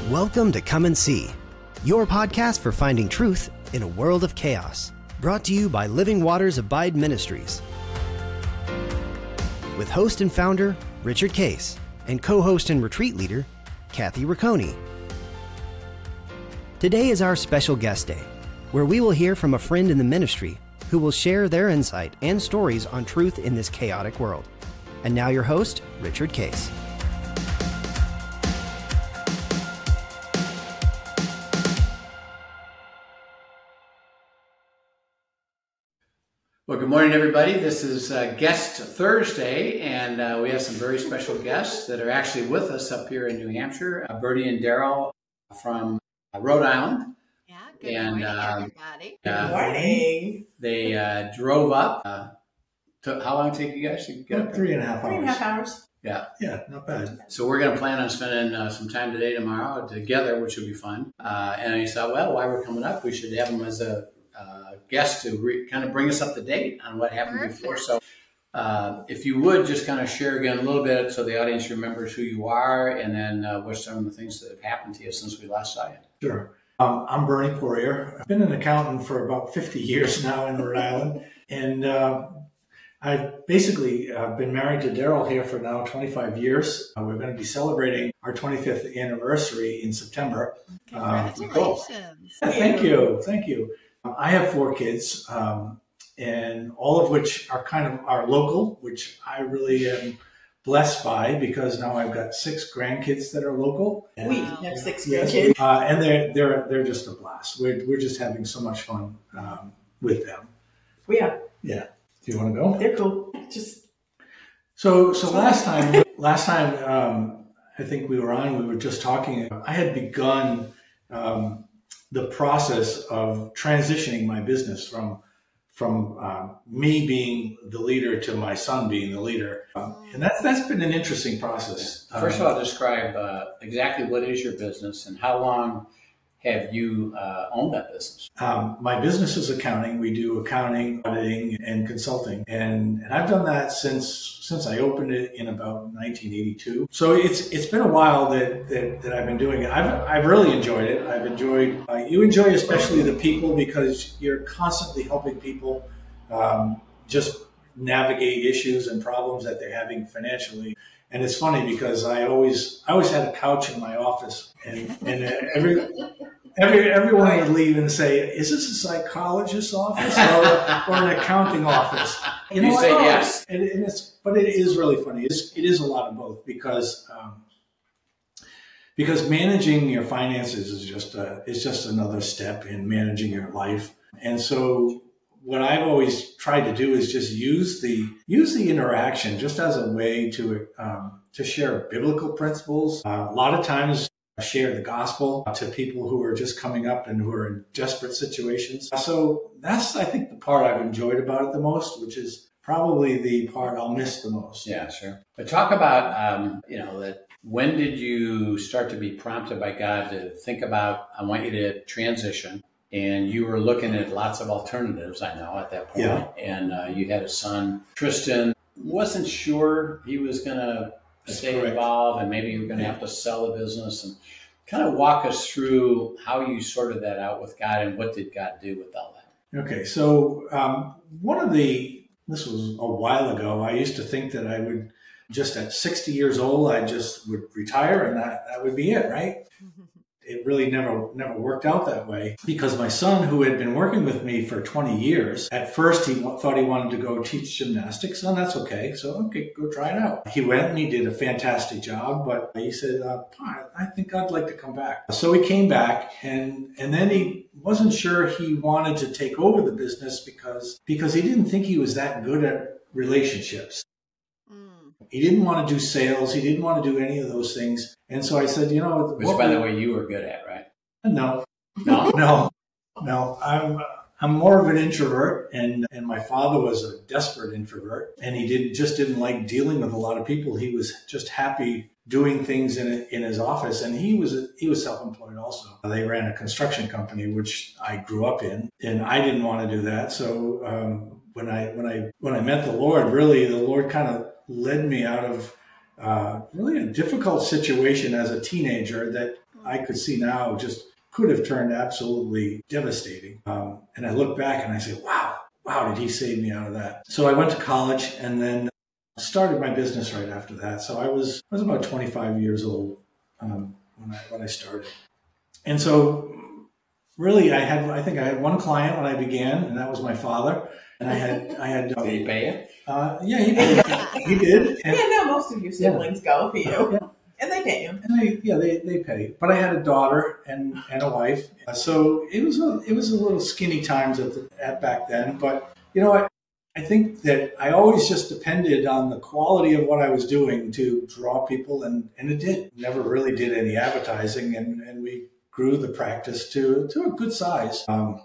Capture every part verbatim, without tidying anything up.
Welcome to Come and See, your podcast for finding truth in a world of chaos. Brought to you by Living Waters Abide Ministries. With host and founder, Richard Case, and co-host and retreat leader, Kathy Riccone. Today is our special guest day, where we will hear from a friend in the ministry who will share their insight and stories on truth in this chaotic world. And now your host, Richard Case. Well, good morning, everybody. This is uh, Guest Thursday, and uh, we have some very special guests that are actually with us up here in New Hampshire. Uh, Bertie and Daryl from uh, Rhode Island. Yeah, good and, morning, uh, everybody. Uh, Good morning. They uh, drove up. Uh, to, how long did it take you guys to get up there? Three and a half hours. Three and a half hours. Yeah. Yeah, not bad. So we're going to plan on spending uh, some time today, tomorrow together, which will be fun. Uh, and I thought, well, while we're coming up, we should have them as a uh, guest to re- kind of bring us up to date on what happened Perfect. before. So uh, if you would just kind of share again a little bit so the audience remembers who you are and then uh, what some of the things that have happened to you since we last saw you. Sure. Um, I'm Bernie Poirier. I've been an accountant for about fifty years now in Rhode Island. And uh, I've basically uh, been married to Daryl here for now twenty-five years. Uh, we're going to be celebrating our twenty-fifth anniversary in September. Uh, Congratulations. Yeah, thank you. Thank you. Um, I have four kids, um, and all of which are kind of are local, which I really am blessed by because now I've got six grandkids that are local. And, We Wow. have six yes, kids. uh, and they're they're they're just a blast. We're we're just having so much fun um, with them. We are. Yeah. Do you want to go? They're cool. Just So so last time last time um, I think we were on. We were just talking. I had begun um, the process of transitioning my business from from um, me being the leader to my son being the leader, um, and that's that's been an interesting process. First Um, of all, describe uh, exactly what is your business and how long have you uh, owned that business? Um, my business is accounting. We do accounting, auditing, and consulting, and, and I've done that since since I opened it in about nineteen eighty-two. So it's it's been a while that that, that I've been doing it. I've I've really enjoyed it. I've enjoyed. Uh, you enjoy especially the people because you're constantly helping people um, just navigate issues and problems that they're having financially. And it's funny because I always I always had a couch in my office, and and every every everyone would leave and say, "Is this a psychologist's office or, or an accounting office?" You know, say oh, yes. and, and it's but it is really funny. It's, it is a lot of both because um, because managing your finances is just a, is just another step in managing your life, and so. What I've always tried to do is just use the use the interaction just as a way to um, to share biblical principles. Uh, a lot of times, I share the gospel to people who are just coming up and who are in desperate situations. So that's, I think, the part I've enjoyed about it the most, which is probably the part I'll miss the most. Yeah, sure. But talk about, um, you know, that when did you start to be prompted by God to think about, I want you to transition? And you were looking at lots of alternatives, I know, at that point. Yeah. And uh, you had a son, Tristan, wasn't sure he was going to stay correct. involved and maybe you were going to have to sell the business. And kind of walk us through how you sorted that out with God and what did God do with all that? Okay, so um, one of the, this was a while ago, I used to think that I would just at sixty years old, I just would retire and that, that would be it, right? It really never never worked out that way because my son, who had been working with me for twenty years, at first he w- thought he wanted to go teach gymnastics, and that's okay. So, okay, go try it out. He went and he did a fantastic job, but he said, uh, Pa, I think I'd like to come back. So he came back, and and then he wasn't sure he wanted to take over the business because because he didn't think he was that good at relationships. He didn't want to do sales. He didn't want to do any of those things. And so I said, you know, Which, what by we- the way, you were good at, right? no, No? no, no. I'm I'm more of an introvert, and and my father was a desperate introvert, and he didn't just didn't like dealing with a lot of people. He was just happy doing things in in his office, and he was he was self-employed also. They ran a construction company, which I grew up in, and I didn't want to do that. So um, when I when I when I met the Lord, really, the Lord kind of led me out of uh, really a difficult situation as a teenager that I could see now just could have turned absolutely devastating. Um, and I look back and I say, wow, wow, did he save me out of that? So I went to college and then started my business right after that. So I was I was about twenty-five years old um, when I when I started. And so really I had I think I had one client when I began, and that was my father. And I had I had Did he pay you? Uh, yeah, he did. He did. And, yeah, no, most of your siblings go for you. Yeah. And they pay you. And they, yeah, they, they pay. But I had a daughter and, and a wife, so it was a it was a little skinny times at the, at back then. But you know, I I think that I always just depended on the quality of what I was doing to draw people, and, and it did. Never really did any advertising, and, and we grew the practice to to a good size. Um,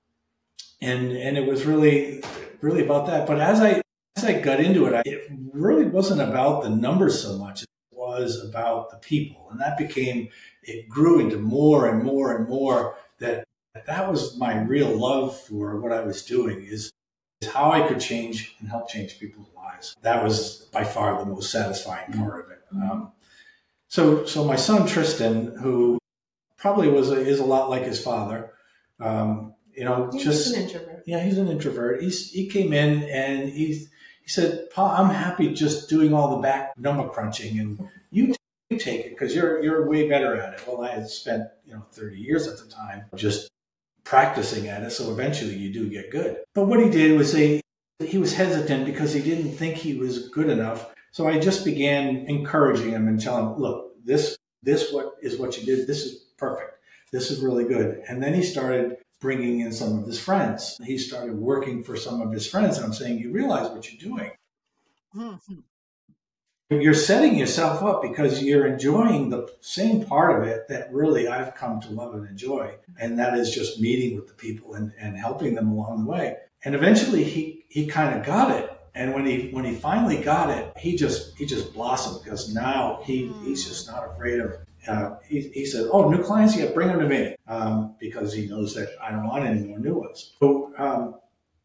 and and it was really really about that. But as I as I got into it, I, it really wasn't about the numbers so much. Was about the people, and that became it grew into more and more and more that that was my real love for what I was doing is, is how I could change and help change people's lives. That was by far the most satisfying part of it. Um, so so my son Tristan, who probably was a, is a lot like his father, um, you know, He's just an introvert. Yeah, he's an introvert. He's he came in and he's. He said, "Pa, I'm happy just doing all the back number crunching, and you, you take it because you're you're way better at it." Well, I had spent you know thirty years at the time just practicing at it, so eventually you do get good. But what he did was he he was hesitant because he didn't think he was good enough. So I just began encouraging him and telling him, "Look, this this what is what you did. This is perfect. This is really good." And then he started bringing in some of his friends. He started working for some of his friends. And I'm saying, you realize what you're doing. Mm-hmm. You're setting yourself up because you're enjoying the same part of it that really I've come to love and enjoy. And that is just meeting with the people and, and helping them along the way. And eventually he, he kind of got it. And when he when he finally got it, he just he just blossomed because now he, he's just not afraid of it. Uh, he, he said, "Oh, new clients, yeah, bring them to me," um, because he knows that I don't want any more new ones. So um,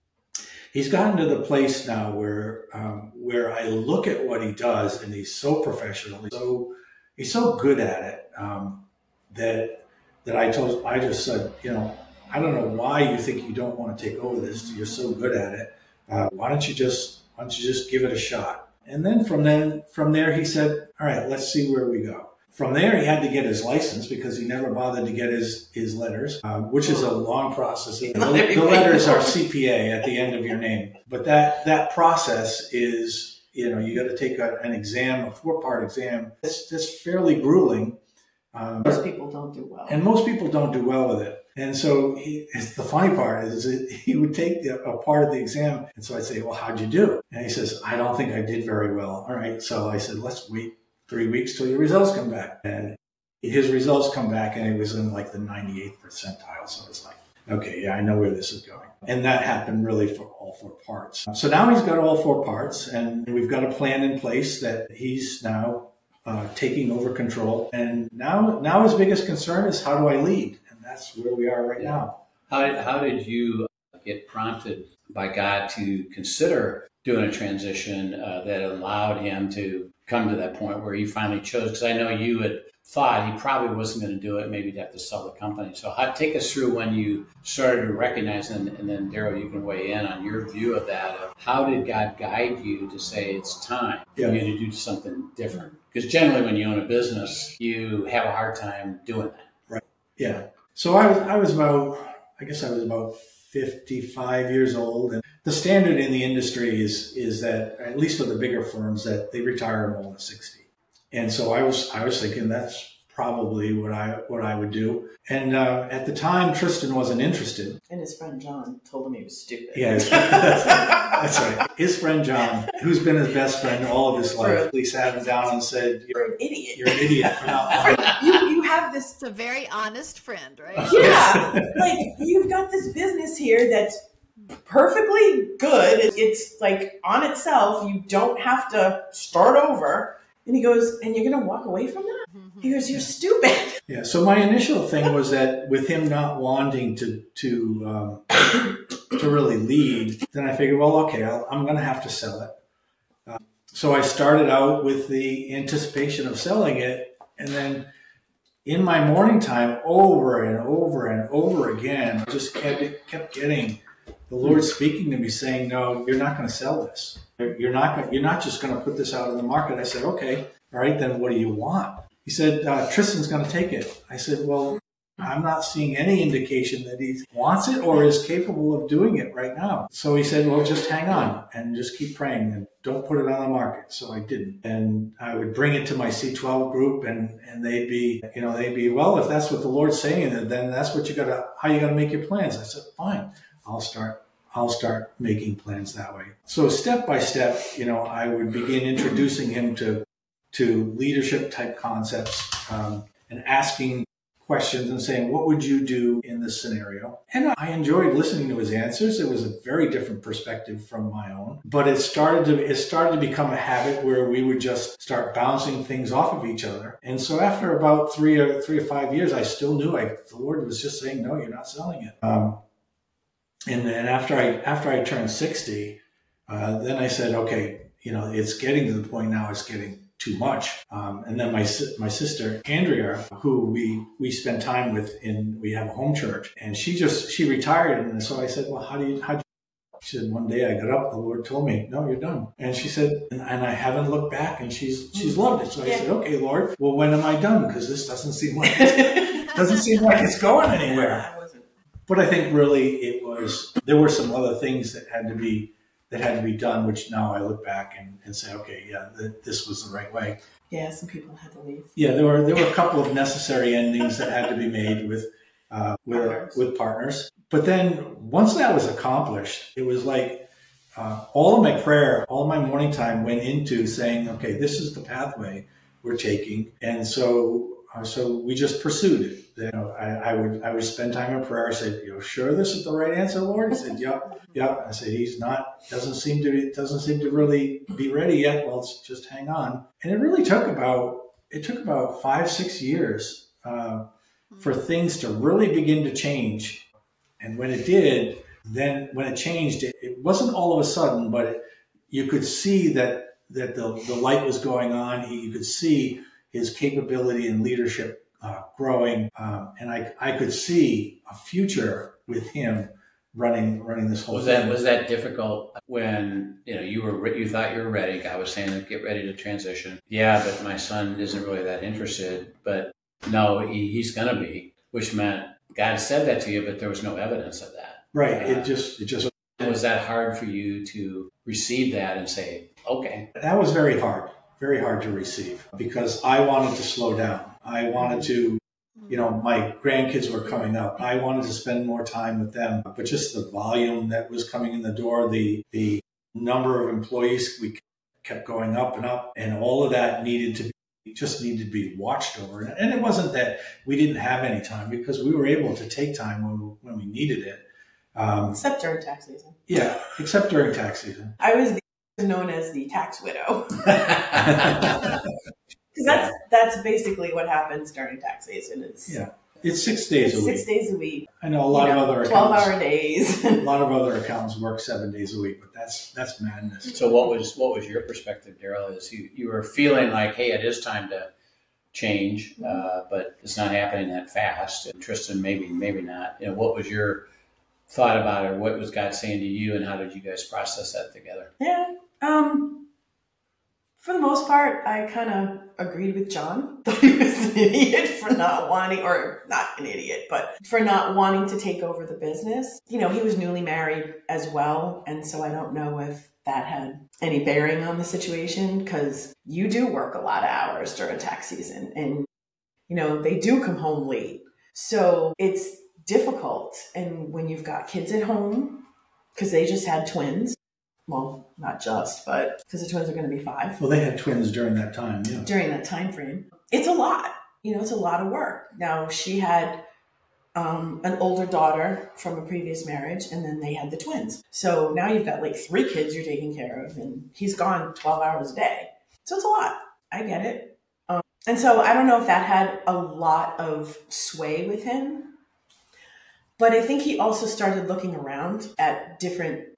he's gotten to the place now where um, where I look at what he does, and he's so professional, he's so he's so good at it um, that that I told I just said, you know, I don't know why you think you don't want to take over this. You're so good at it. Uh, why don't you just why don't you just give it a shot? And then from then from there, he said, "All right, let's see where we go." From there, he had to get his license because he never bothered to get his, his letters, uh, which is a long process. The, the letters are C P A at the end of your name. But that, that process is, you know, you got to take a, an exam, a four-part exam. It's, it's fairly grueling. Um, Most people don't do well. And most people don't do well with it. And so he, the funny part is that he would take the, a part of the exam. And so I'd say, "Well, how'd you do?" And he says, "I don't think I did very well." All right. So I said, "Let's wait three weeks till your results come back." And his results come back and it was in like the ninety-eighth percentile. So it's like, okay, yeah, I know where this is going. And that happened really for all four parts. So now he's got all four parts and we've got a plan in place that he's now uh, taking over control. And now, now his biggest concern is, how do I lead? And that's where we are right now. How did, how did you get prompted by God to consider doing a transition uh, that allowed him to come to that point where he finally chose? Because I know you had thought he probably wasn't going to do it. Maybe he'd have to sell the company. So how, take us through when you started to recognize, and, and then Daryl, you can weigh in on your view of that. Of how did God guide you to say it's time for Yeah. you to do something different? Because generally when you own a business, you have a hard time doing that. Right. Yeah. So I was, I was about, I guess I was about fifty-five years old. And the standard in the industry is, is that, at least for the bigger firms, that they retire them all at sixty. And so I was, I was thinking that's probably what I, what I would do. And uh, at the time, Tristan wasn't interested. And his friend John told him he was stupid. Yeah, his, that's, that's right. His friend John, who's been his best friend all of his life, he sat him down and said, "You're an idiot. You're an idiot for not." you, you have this, It's a very honest friend, right? yeah, like you've got this business here that's perfectly good. It's like on itself. You don't have to start over. And he goes, "And you're going to walk away from that?" Mm-hmm. He goes, "You're stupid." Yeah. So my initial thing was that with him not wanting to to um, to really lead, then I figured, well, okay, I'll, I'm going to have to sell it. Uh, so I started out with the anticipation of selling it, and then, in my morning time, over and over and over again, I just kept, kept getting the Lord speaking to me saying, no, you're not going to sell this. You're not going, you're not just going to put this out in the market. I said, okay, all right, then what do you want? He said, uh, Tristan's going to take it. I said, well, I'm not seeing any indication that he wants it or is capable of doing it right now. So he said, well, just hang on and just keep praying and don't put it on the market. So I didn't. And I would bring it to my C twelve group and, and they'd be, you know, they'd be, well, if that's what the Lord's saying, then that's what you got to, how you got to make your plans. I said, fine, I'll start. I'll start making plans that way. So step by step, you know, I would begin introducing him to, to leadership type concepts um, and asking questions and saying, what would you do in this scenario? And I enjoyed listening to his answers. It was a very different perspective from my own, but it started to, it started to become a habit where we would just start bouncing things off of each other. And so after about three or three or five years, I still knew I, the Lord was just saying, no, you're not selling it. Um, and then after I, after I turned sixty, uh, then I said, okay, you know, it's getting to the point now, it's getting too much. Um, and then my my sister, Andrea, who we, we spend time with in, we have a home church, and she just, she retired. And so I said, well, how do you, how do you, she said, one day I got up, the Lord told me, no, you're done. And she said, and, and I haven't looked back, and she's, she's loved it. So I yeah. said, okay, Lord, well, when am I done? Because this doesn't seem like, it doesn't seem like it's going anywhere. But I think really it was, there were some other things that had to be that had to be done, which now I look back and, and say, okay, yeah, th- this was the right way. Yeah, some people had to leave. Yeah, there were there were a couple of necessary endings that had to be made with uh, with partners. with partners. But then once that was accomplished, it was like uh, all of my prayer, all of my morning time went into saying, okay, this is the pathway we're taking, and so uh, so we just pursued it. You know, I, I would I would spend time in prayer. I said, "You know, sure this is the right answer, Lord?" He said, "Yep, yep." I said, "He's not doesn't seem to be, doesn't seem to really be ready yet." Well, let's just hang on. And it really took about it took about five six years uh, for things to really begin to change. And when it did, then when it changed, it, it wasn't all of a sudden, but it, you could see that that the the light was going on. He, you could see his capability and leadership Uh, growing, um, and I I could see a future with him running running this whole was thing. that was that difficult when you know you were you thought you were ready? God was saying, "Get ready to transition." Yeah, but my son isn't really that interested. But no, he, he's going to be, which meant God said that to you, but there was no evidence of that. Right. Uh, it just it just was that hard for you to receive that and say, "Okay"? That was very hard, very hard to receive because I wanted to slow down. I wanted to, you know, my grandkids were coming up. I wanted to spend more time with them, but just the volume that was coming in the door, the the number of employees, we kept going up and up, and all of that needed to be, just needed to be watched over. And it wasn't that we didn't have any time because we were able to take time when we, when we needed it. Um, except during tax season. Yeah, except during tax season. I was the, known as the tax widow. Because that's that's basically what happens during tax season. It's, yeah, it's six days a week. Six days a week. I know a lot you know, of other twelve-hour days. a lot of other accountants work seven days a week, but that's that's madness. So what was what was your perspective, Daryl? Is you you were feeling like, hey, it is time to change, uh, but it's not happening that fast. And Tristan, maybe maybe not. You know, what was your thought about it? Or what was God saying to you, and how did you guys process that together? Yeah. Um. For the most part, I kind of agreed with John. Thought he was an idiot for not wanting, or not an idiot, but for not wanting to take over the business. You know, he was newly married as well. And so I don't know if that had any bearing on the situation, because you do work a lot of hours during tax season and, you know, they do come home late. So it's difficult. And when you've got kids at home, because they just had twins. Well, not just, but because the twins are going to be five. Well, they had twins during that time, yeah. During that time frame. It's a lot. You know, it's a lot of work. Now, she had um, an older daughter from a previous marriage, and then they had the twins. So now you've got like three kids you're taking care of, and he's gone twelve hours a day. So it's a lot. I get it. Um, and so I don't know if that had a lot of sway with him. But I think he also started looking around at different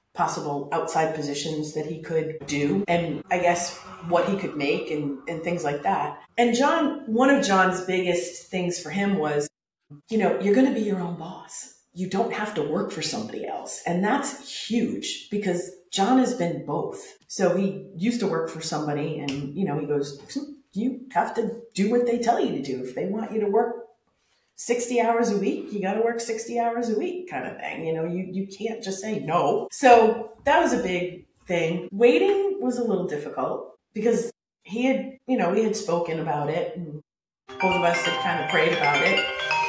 possible outside positions that he could do, and I guess what he could make and, and things like that. And John, one of John's biggest things for him was, you know, you're going to be your own boss. You don't have to work for somebody else. And that's huge because John has been both. So he used to work for somebody and, you know, he goes, you have to do what they tell you to do. If they want you to work sixty hours a week, you got to work sixty hours a week kind of thing. You know, you, you can't just say no. So that was a big thing. Waiting was a little difficult because he had, you know, we had spoken about it and both of us had kind of prayed about it.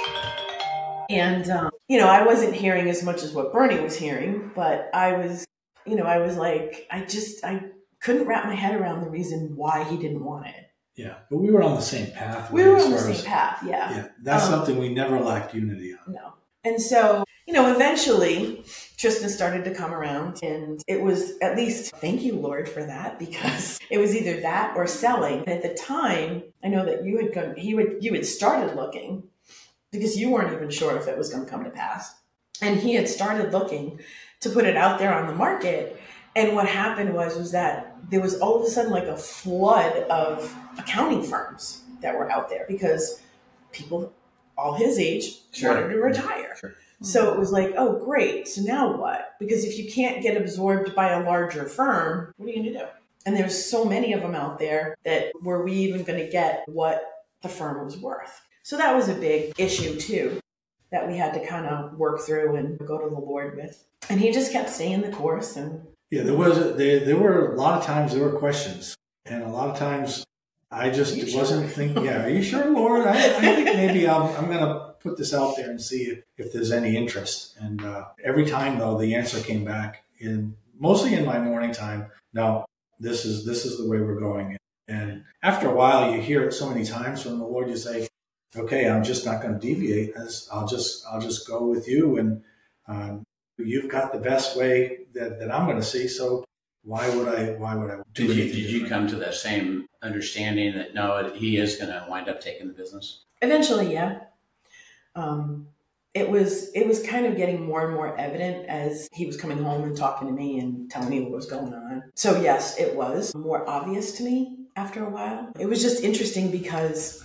And, um, you know, I wasn't hearing as much as what Bernie was hearing, but I was, you know, I was like, I just, I couldn't wrap my head around the reason why he didn't want it. Yeah, but we were on the same path. We were as on the far same as- path, yeah. Yeah, that's Um, something we never lacked unity on. No. And so, you know, eventually Tristan started to come around and it was at least, thank you, Lord, for that, because it was either that or selling. And at the time, I know that you had gone, he would, you had started looking because you weren't even sure if it was going to come to pass. And he had started looking to put it out there on the market. And what happened was, was that there was all of a sudden like a flood of accounting firms that were out there because people all his age Sure. wanted to retire. Sure. So it was like, oh, great. So now what? Because if you can't get absorbed by a larger firm, what are you going to do? And there's so many of them out there that were we even going to get what the firm was worth? So that was a big issue too, that we had to kind of work through and go to the Lord with. And he just kept staying the course. And Yeah, there was there, there were a lot of times there were questions, and a lot of times I just Are you wasn't sure? thinking. Yeah, are you sure, Lord? I, I think maybe I'm I'm gonna put this out there and see if, if there's any interest. And uh, every time though, the answer came back in mostly in my morning time. No, this is this is the way we're going. And after a while, you hear it so many times from the Lord. You say, "Okay, I'm just not going to deviate. I'll just I'll just go with you." And um, you've got the best way that, that I'm going to see. So why would I, why would I do Did you, anything did you different? come to that same understanding that no, he is going to wind up taking the business? eventually, yeah. Um, it was it was kind of getting more and more evident as he was coming home and talking to me and telling me what was going on. So yes, it was more obvious to me after a while. It was just interesting because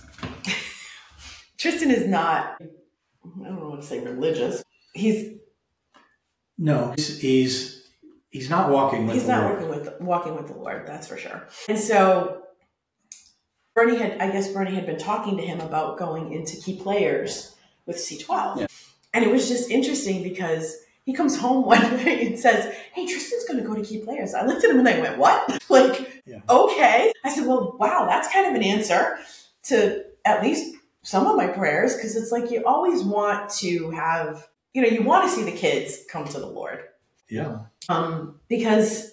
Tristan is not, I don't know what to say, religious. He's No, he's, he's, he's not walking with he's the not Lord. working with walking with the Lord, that's for sure. And so Bernie had, I guess Bernie had been talking to him about going into key players with C twelve. Yeah. And it was just interesting because he comes home one day and says, hey, Tristan's going to go to key players. I looked at him and I went, what? Like, Yeah. okay. I said, well, wow, that's kind of an answer to at least some of my prayers. Because it's like you always want to have, you know, you want to see the kids come to the Lord. Yeah. Um, because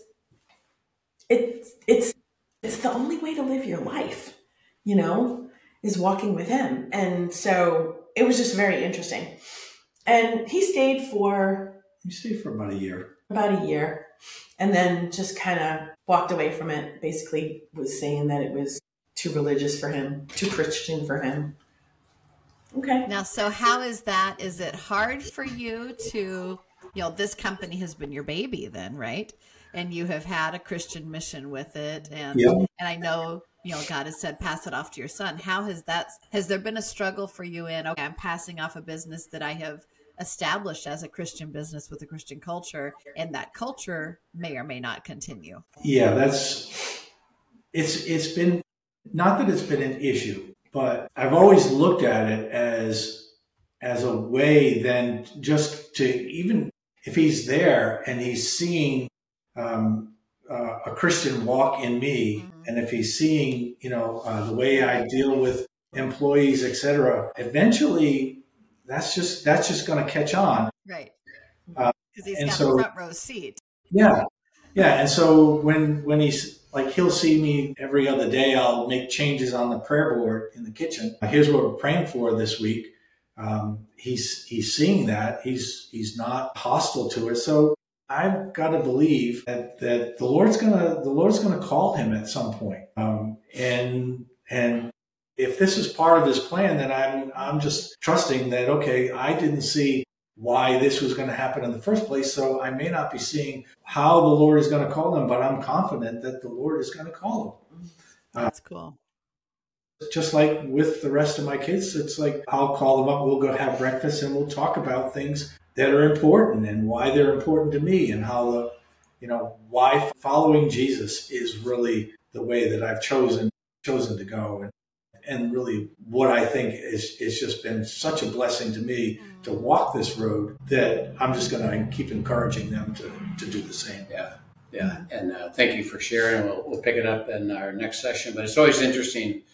it's, it's, it's the only way to live your life, you know, is walking with him. And so it was just very interesting. And he stayed for You stayed for about a year. about a year and then just kind of walked away from it. Basically was saying that it was too religious for him, too Christian for him. Okay. Now, so how is that? Is it hard for you to, you know, this company has been your baby then, right? And you have had a Christian mission with it. And, Yeah. and I know, you know, God has said, pass it off to your son. How has that, has there been a struggle for you in, okay, I'm passing off a business that I have established as a Christian business with a Christian culture, and that culture may or may not continue? Yeah, that's it's it's been not that it's been an issue, but I've always looked at it as as a way then just to, even if he's there and he's seeing um, uh, a Christian walk in me, Mhm. and if he's seeing, you know, uh, the way I deal with employees, et cetera, eventually that's just that's just going to catch on. Right. Uh, Because he's and got so- the front row seat. Yeah. Yeah. And so when, when he's like, he'll see me every other day, I'll make changes on the prayer board in the kitchen. Here's what we're praying for this week. Um, he's, he's seeing that he's, he's not hostile to it. So I've got to believe that, that the Lord's going to, the Lord's going to call him at some point. Um, and, and if this is part of his plan, then I'm, I'm just trusting that, okay, I didn't see why this was going to happen in the first place. So I may not be seeing how the Lord is going to call them, but I'm confident that the Lord is going to call them. That's cool. Just like with the rest of my kids, it's like I'll call them up, we'll go have breakfast, and we'll talk about things that are important and why they're important to me, and how the, you know, why following Jesus is really the way that I've chosen chosen to go, and and really what I think is it's just been such a blessing to me to walk this road that I'm just going to keep encouraging them to to do the same. Yeah, yeah, and uh, thank you for sharing. We'll we'll pick it up in our next session, but it's always interesting.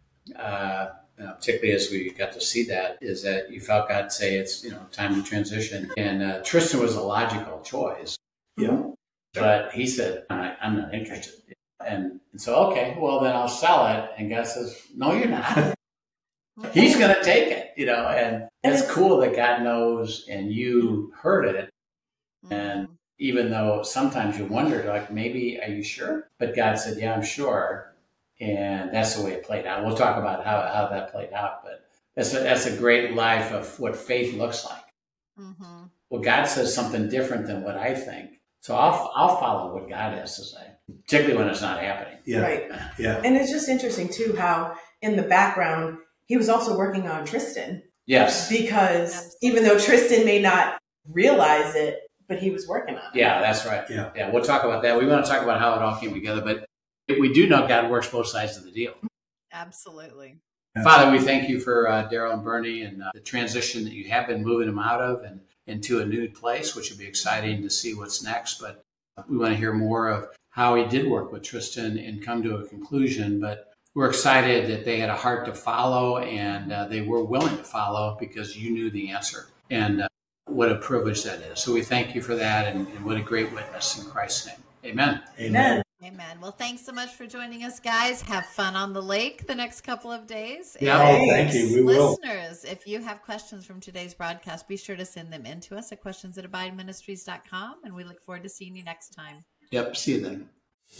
Uh, you know, particularly as we got to see that, is that you felt God say it's, you know, time to transition. And uh, Tristan was a logical choice. Yeah. But he said, I, I'm not interested. And, and so, okay, well, then I'll sell it. And God says, no, you're not. He's going to take it, you know, and it's cool that God knows and you heard it. And even though sometimes you wondered, like, maybe, are you sure? But God said, yeah, I'm sure. And that's the way it played out. We'll talk about how, how that played out, but that's a, that's a great life of what faith looks like. Mm-hmm. Well, God says something different than what I think. So I'll, I'll follow what God has to say, particularly when it's not happening. Yeah. Right. Yeah. And it's just interesting too, how in the background, he was also working on Tristan. Yes. Because Absolutely. even though Tristan may not realize it, but he was working on it. Yeah, that's right. Yeah. Yeah. We'll talk about that. We want to talk about how it all came together, but we do know God works both sides of the deal. Absolutely. Yeah. Father, we thank you for uh, Daryl and Bernie and uh, the transition that you have been moving them out of and into a new place, which would be exciting to see what's next. But we want to hear more of how he did work with Tristan and come to a conclusion. But we're excited that they had a heart to follow, and uh, they were willing to follow because you knew the answer. And uh, what a privilege that is. So we thank you for that, and, and what a great witness in Christ's name. Amen. Amen. Amen. Well, thanks so much for joining us, guys. Have fun on the lake the next couple of days. Yeah. Oh, thank you. We will. Listeners, if you have questions from today's broadcast, be sure to send them in to us at questions at abide ministries dot com, and we look forward to seeing you next time. Yep. See you then.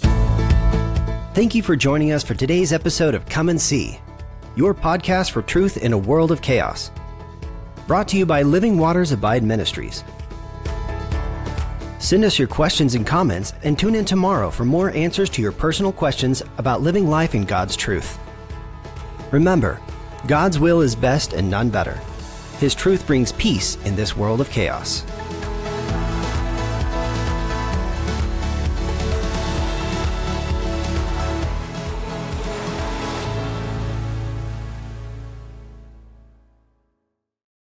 Thank you for joining us for today's episode of Come and See, your podcast for truth in a world of chaos. Brought to you by Living Waters Abide Ministries. Send us your questions and comments, and tune in tomorrow for more answers to your personal questions about living life in God's truth. Remember, God's will is best and none better. His truth brings peace in this world of chaos.